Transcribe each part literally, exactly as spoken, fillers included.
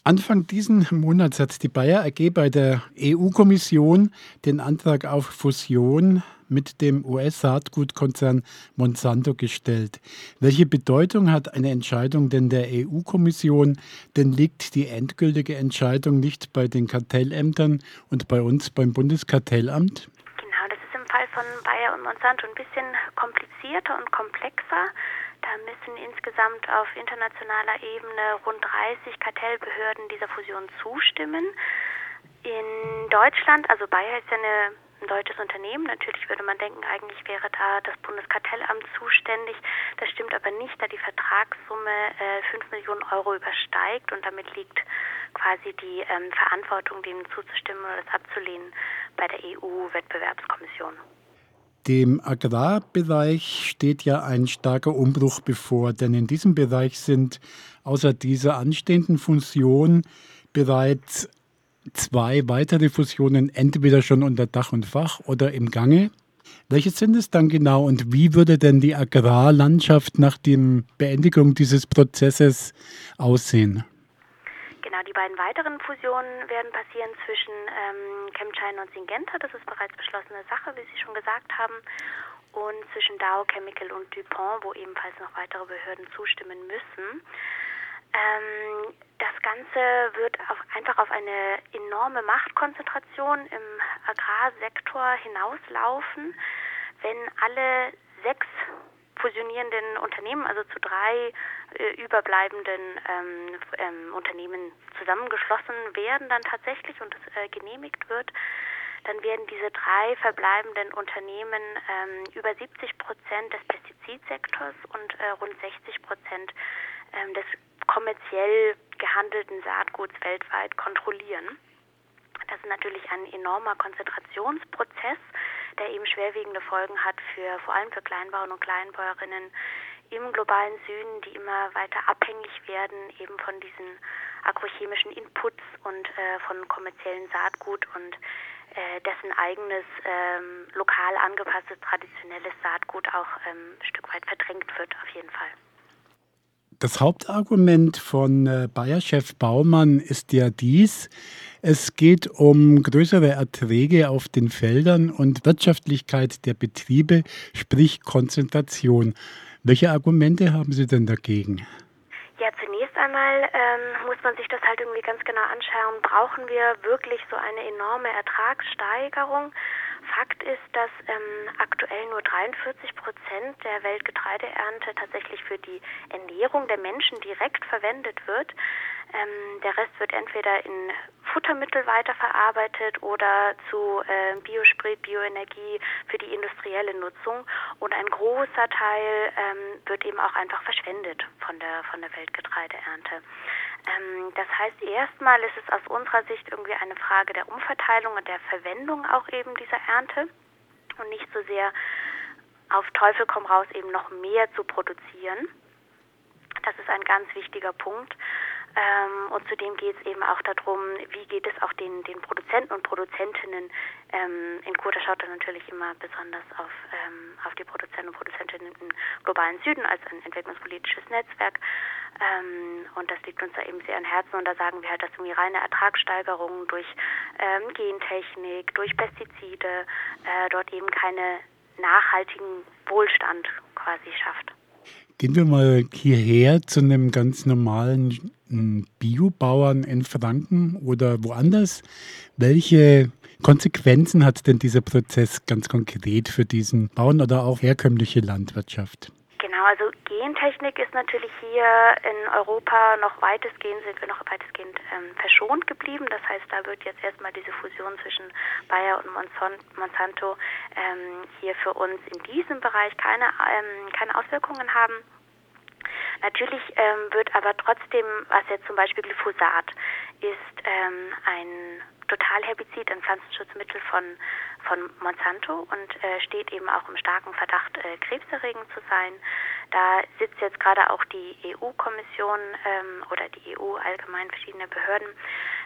Anfang diesen Monats hat die Bayer A G bei der E U-Kommission den Antrag auf Fusion mit dem U S-Saatgutkonzern Monsanto gestellt. Welche Bedeutung hat eine Entscheidung denn der E U-Kommission? Denn liegt die endgültige Entscheidung nicht bei den Kartellämtern und bei uns beim Bundeskartellamt? Genau, das ist im Fall von Bayer und Monsanto ein bisschen komplizierter und komplexer. Da müssen insgesamt auf internationaler Ebene rund dreißig Kartellbehörden dieser Fusion zustimmen. In Deutschland, also Bayer ist ja eine, ein deutsches Unternehmen, natürlich würde man denken, eigentlich wäre da das Bundeskartellamt zuständig. Das stimmt aber nicht, da die Vertragssumme äh, fünf Millionen Euro übersteigt und damit liegt quasi die ähm, Verantwortung, dem zuzustimmen oder das abzulehnen, bei der E U-Wettbewerbskommission. Dem Agrarbereich steht ja ein starker Umbruch bevor, denn in diesem Bereich sind außer dieser anstehenden Fusion bereits zwei weitere Fusionen entweder schon unter Dach und Fach oder im Gange. Welche sind es dann genau und wie würde denn die Agrarlandschaft nach der Beendigung dieses Prozesses aussehen? Genau, die beiden weiteren Fusionen werden passieren zwischen ähm, ChemChina und Syngenta, das ist bereits beschlossene Sache, wie Sie schon gesagt haben, und zwischen Dow Chemical und DuPont, wo ebenfalls noch weitere Behörden zustimmen müssen. Ähm, das Ganze wird auf, einfach auf eine enorme Machtkonzentration im Agrarsektor hinauslaufen, wenn alle sechs fusionierenden Unternehmen, also zu drei äh, überbleibenden ähm, ähm, Unternehmen zusammengeschlossen werden dann tatsächlich und es äh, genehmigt wird, dann werden diese drei verbleibenden Unternehmen ähm, über siebzig Prozent des Pestizidsektors und äh, rund sechzig Prozent ähm, des kommerziell gehandelten Saatguts weltweit kontrollieren. Das ist natürlich ein enormer Konzentrationsprozess, der eben schwerwiegende Folgen hat für vor allem für Kleinbauern und Kleinbäuerinnen im globalen Süden, die immer weiter abhängig werden eben von diesen agrochemischen Inputs und äh, von kommerziellen Saatgut und äh, dessen eigenes ähm, lokal angepasstes traditionelles Saatgut auch ähm, ein Stück weit verdrängt wird auf jeden Fall. Das Hauptargument von äh, Bayer-Chef Baumann ist ja dies: Es geht um größere Erträge auf den Feldern und Wirtschaftlichkeit der Betriebe, sprich Konzentration. Welche Argumente haben Sie denn dagegen? Ja, zunächst einmal ähm, muss man sich das halt irgendwie ganz genau anschauen. Brauchen wir wirklich so eine enorme Ertragssteigerung? Fakt ist, dass ähm, aktuell nur dreiundvierzig Prozent der Weltgetreideernte tatsächlich für die Ernährung der Menschen direkt verwendet wird. Ähm, der Rest wird entweder in Futtermittel weiterverarbeitet oder zu äh, Biosprit, Bioenergie für die industrielle Nutzung. Und ein großer Teil ähm, wird eben auch einfach verschwendet von der, von der Weltgetreideernte. Ähm, das heißt, erstmal ist es aus unserer Sicht irgendwie eine Frage der Umverteilung und der Verwendung auch eben dieser Ernte und nicht so sehr auf Teufel komm raus eben noch mehr zu produzieren. Das ist ein ganz wichtiger Punkt. Ähm, und zudem geht es eben auch darum, wie geht es auch den, den Produzenten und Produzentinnen. Ähm, in Kurta schaut er natürlich immer besonders auf, ähm, auf die Produzenten und Produzentinnen im globalen Süden als ein entwicklungspolitisches Netzwerk. Ähm, und das liegt uns da eben sehr am Herzen. Und da sagen wir halt, dass irgendwie reine Ertragssteigerung durch ähm, Gentechnik, durch Pestizide äh, dort eben keine nachhaltigen Wohlstand quasi schafft. Gehen wir mal hierher zu einem ganz normalen mm, Biobauern in Franken oder woanders. Welche Konsequenzen hat denn dieser Prozess ganz konkret für diesen Bauern oder auch herkömmliche Landwirtschaft? Genau, also Gentechnik ist natürlich hier in Europa noch weitestgehend, sind wir noch weitestgehend ähm, verschont geblieben. Das heißt, da wird jetzt erstmal diese Fusion zwischen Bayer und Monsanto ähm, hier für uns in diesem Bereich keine, ähm, keine Auswirkungen haben. Natürlich ähm, wird aber trotzdem, was jetzt zum Beispiel Glyphosat ist, ähm, ein Totalherbizid, ein Pflanzenschutzmittel von, von Monsanto und äh, steht eben auch im starken Verdacht, äh, krebserregend zu sein. Da sitzt jetzt gerade auch die E U-Kommission ähm, oder die E U allgemein verschiedene Behörden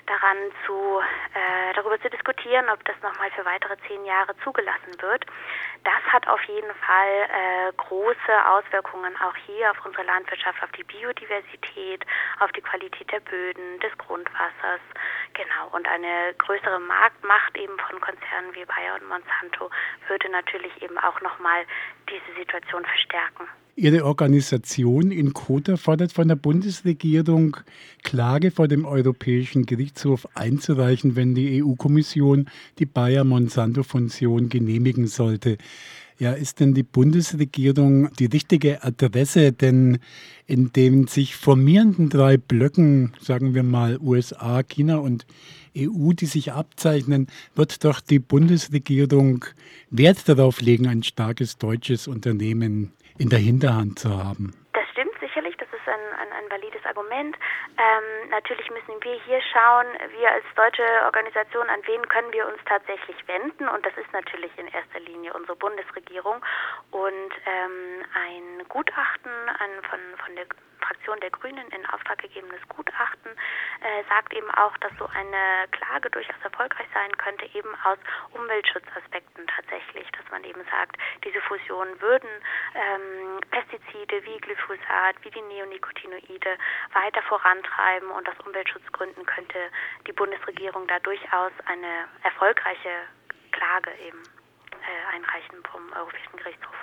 daran zu, äh, darüber zu diskutieren, ob das nochmal für weitere zehn Jahre zugelassen wird. Das hat auf jeden Fall äh, große Auswirkungen auch hier auf unsere Landwirtschaft, auf die Biodiversität, auf die Qualität der Böden, des Grundwassers. Genau, und eine größere Marktmacht eben von Konzernen wie Bayer und Monsanto würde natürlich eben auch nochmal diese Situation verstärken. Ihre Organisation INCOTA fordert von der Bundesregierung, Klage vor dem Europäischen Gerichtshof einzureichen, wenn die E U-Kommission die Bayer-Monsanto-Fusion genehmigen sollte. Ja, ist denn die Bundesregierung die richtige Adresse? Denn in den sich formierenden drei Blöcken, sagen wir mal U S A, China und E U, die sich abzeichnen, wird doch die Bundesregierung Wert darauf legen, ein starkes deutsches Unternehmen in der Hinterhand zu haben. Das stimmt sicherlich, das ist ein, ein, ein valides Argument. Ähm, natürlich müssen wir hier schauen, wir als deutsche Organisation, an wen können wir uns tatsächlich wenden, und das ist natürlich in erster Linie unsere Bundesregierung. Und ähm, ein Gutachten ein, von, von der Fraktion der Grünen in Auftrag gegebenes Gutachten äh, sagt eben auch, dass so eine Klage durchaus erfolgreich sein könnte, eben aus Umweltschutzaspekten tatsächlich, dass man eben sagt, diese Fusionen würden ähm, Pestizide wie Glyphosat, wie die Neonicotinoide weiter vorantreiben, und aus Umweltschutzgründen könnte die Bundesregierung da durchaus eine erfolgreiche Klage eben äh, einreichen vom Europäischen Gerichtshof.